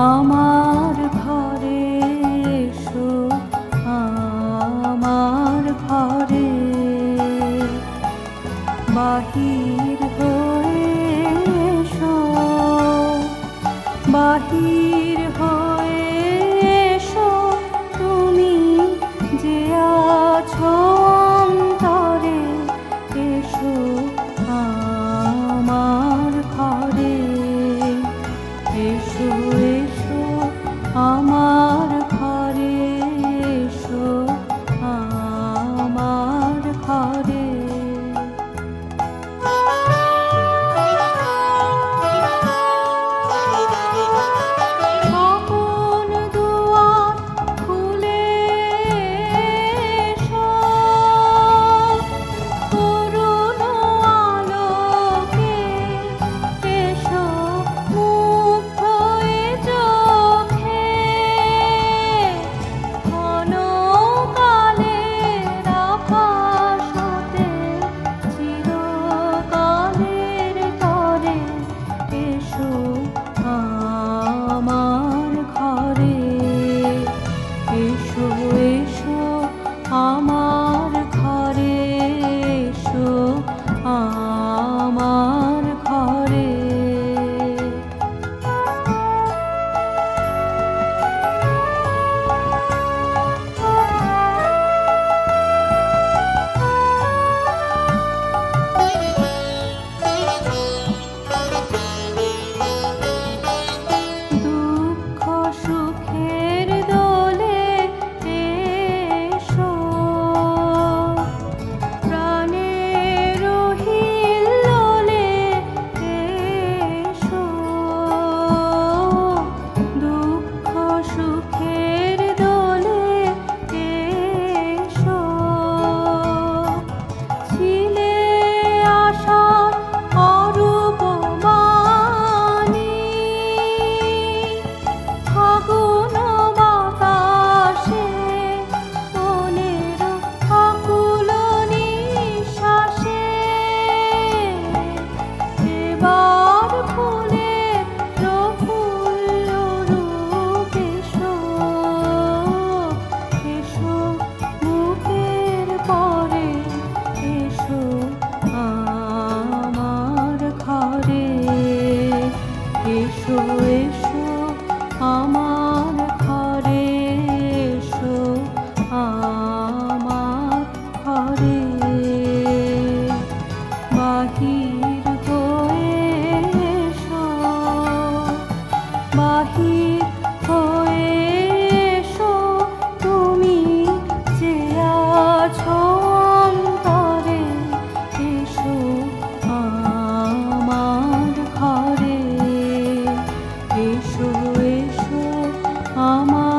আমার ঘরে এসো, আমার ঘরে বাহির হয়ে এসো, বাহির হয়ে এসো, তুমি যে আছো অন্তরে, এসো আমার ঘরে, এসো এসো আমার ঘরে, এসো আমার ঘরে। আমার ঘরে এসো, আমার ঘরে। দুঃখ সুখের দোলে এসো, প্রাণের হিল্লোলে এসো, দুঃখ সুখের দোলে এসো, ছিলে আশার অরূপ বাণী, ফাগুন বাতাসে মনের আকুল নিঃশ্বাসে, এবার ফুলের প্রফুল্ল রূপ এসো, এসো বুকের পরে, এসো আমার ঘরে, এসো এসো আমার ঘরে, এসো আমার ঘরে। বাহির হয়ে এসো, বাহির হয়ে এসো, তুমি যে আছো অন্তরে, এসো আমার ঘরে, এসো এসো আমার